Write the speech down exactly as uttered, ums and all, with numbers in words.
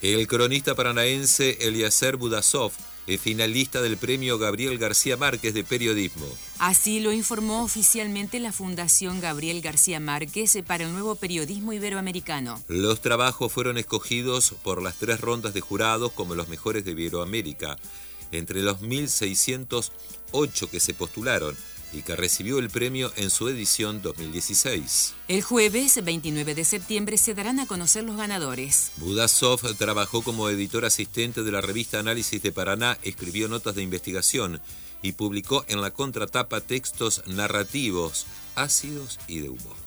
El cronista paranaense Eliezer Budasov es finalista del premio Gabriel García Márquez de periodismo. Así lo informó oficialmente la Fundación Gabriel García Márquez para el nuevo periodismo iberoamericano. Los trabajos fueron escogidos por las tres rondas de jurados como los mejores de Iberoamérica, entre los mil seiscientos ocho que se postularon y que recibió el premio en su edición dos mil dieciséis. El jueves veintinueve de septiembre se darán a conocer los ganadores. Budasov trabajó como editor asistente de la revista Análisis de Paraná, escribió notas de investigación y publicó en la contratapa textos narrativos, ácidos y de humor.